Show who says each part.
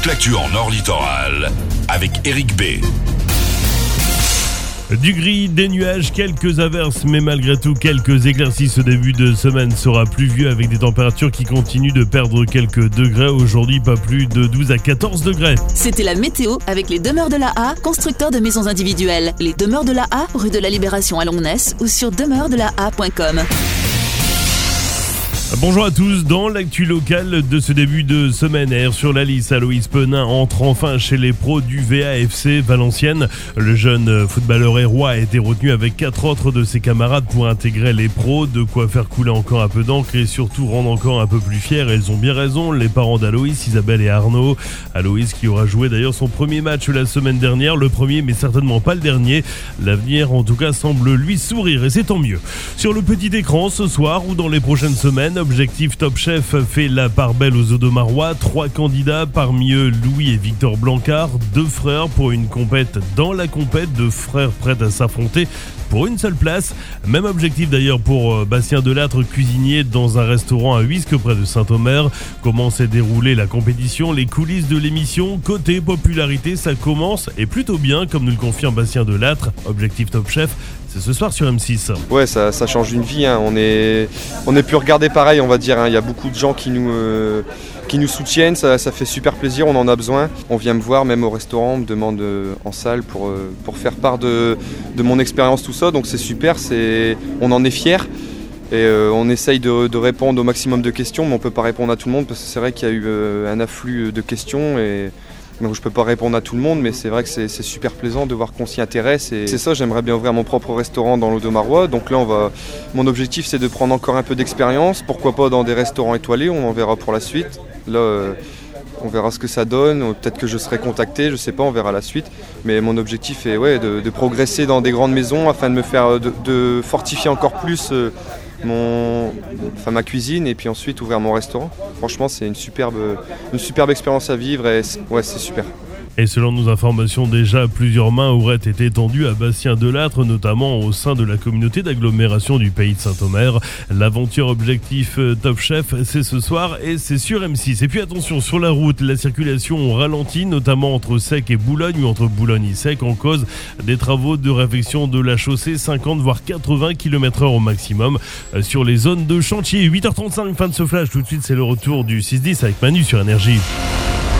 Speaker 1: toute l'actu en Nord Littoral avec Eric B.
Speaker 2: Du gris, des nuages, quelques averses, mais malgré tout quelques éclaircies. Ce début de semaine sera pluvieux avec des températures qui continuent de perdre quelques degrés. Aujourd'hui, pas plus de 12 à 14 degrés.
Speaker 3: C'était la météo avec les Demeures de la A, constructeurs de maisons individuelles. Les Demeures de la A, rue de la Libération à Longnes ou sur demeuresdelaa.com.
Speaker 2: Bonjour à tous, dans l'actu locale de ce début de semaine, Air sur la liste, Aloïs Penin entre enfin chez les pros du VAFC Valenciennes. Le jeune footballeur hérois a été retenu avec 4 autres de ses camarades pour intégrer les pros, de quoi faire couler encore un peu d'encre et surtout rendre encore un peu plus fiers. Elles ont bien raison, les parents d'Aloïs, Isabelle et Arnaud. Aloïs qui aura joué d'ailleurs son premier match la semaine dernière, le premier mais certainement pas le dernier. L'avenir en tout cas semble lui sourire et c'est tant mieux. Sur le petit écran ce soir ou dans les prochaines semaines, Objectif Top Chef fait la part belle aux Audomarois. 3 candidats, parmi eux Louis et Victor Blancard, 2 frères pour une compète dans la compète, 2 frères prêts à s'affronter pour une seule place. Même objectif d'ailleurs pour Bastien Delattre, cuisinier dans un restaurant à Huisque près de Saint-Omer. Comment s'est déroulée la compétition, les coulisses de l'émission, côté popularité, ça commence et plutôt bien comme nous le confirme Bastien Delattre. Objectif Top Chef, c'est ce soir sur M6.
Speaker 4: Ouais, ça change une vie, hein. On est plus regardé pareil, on va dire, hein. Il y a beaucoup de gens qui nous soutiennent, ça fait super plaisir, on en a besoin. On vient me voir, même au restaurant, on me demande en salle pour faire part de mon expérience, tout ça. Donc c'est super, on en est fiers. Et on essaye de répondre au maximum de questions, mais on ne peut pas répondre à tout le monde parce que c'est vrai qu'il y a eu un afflux de questions. Donc je peux pas répondre à tout le monde, mais c'est vrai que c'est super plaisant de voir qu'on s'y intéresse. Et c'est ça, j'aimerais bien ouvrir mon propre restaurant dans l'Audomarois. Donc là, mon objectif, c'est de prendre encore un peu d'expérience. Pourquoi pas dans des restaurants étoilés, on en verra pour la suite. Là, on verra ce que ça donne. Peut-être que je serai contacté, je sais pas, on verra la suite. Mais mon objectif est de progresser dans des grandes maisons afin de me faire de fortifier encore plus ma cuisine et puis ensuite ouvrir mon restaurant. Franchement, c'est une superbe expérience à vivre et c'est super.
Speaker 2: Et selon nos informations, déjà plusieurs mains auraient été tendues à Bastien Delattre, notamment au sein de la communauté d'agglomération du pays de Saint-Omer. L'aventure Objectif Top Chef, c'est ce soir et c'est sur M6. Et puis attention, sur la route, la circulation ralentit, notamment entre Sec et Boulogne ou entre Boulogne et Sec, en cause des travaux de réfection de la chaussée, 50 voire 80 km/h au maximum sur les zones de chantier. 8h35, fin de ce flash. Tout de suite, c'est le retour du 6-10 avec Manu sur Énergie.